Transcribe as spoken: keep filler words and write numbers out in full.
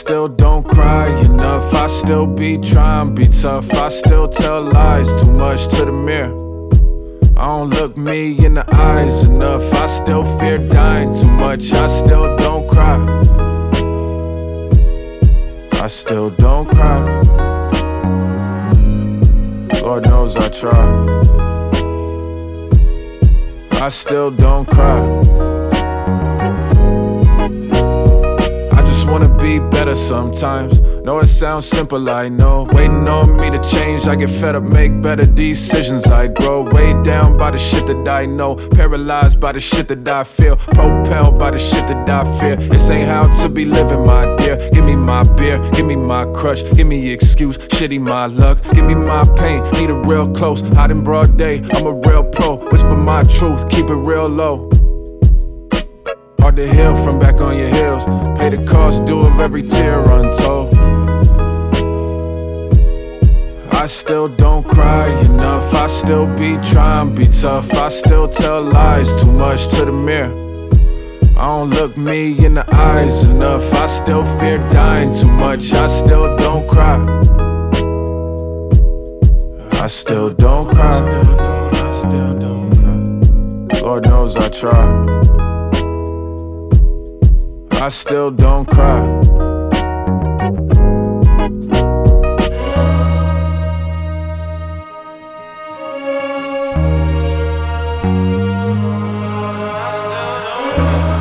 still don't cry enough. I still be trying, be tough. I still tell lies, too much to the mirror. I don't look me in the eyes enough. I still fear dying too much. I still don't cry. I still don't cry. Lord knows I try. I still don't cry. I just wanna be better sometimes. Know it sounds simple, I know. Waiting on me to change, I get fed up, make better decisions. I grow weighed down by the shit that I know, paralyzed by the shit that I feel, propelled by the shit that I fear. This ain't how to be living, my dear. Give me my beer, give me my crush, give me excuse, shitty my luck. Give me my pain, need it real close. Hot in broad day, I'm a real pro. Whisper my truth, keep it real low. Hard to heal from back on your heels. Pay the cost due of every tear untold. I still don't cry enough. I still be trying, be tough. I still tell lies, too much to the mirror. I don't look me in the eyes enough. I still fear dying too much. I still don't cry. I still don't cry. Lord knows I try. I still don't cry. Thank you.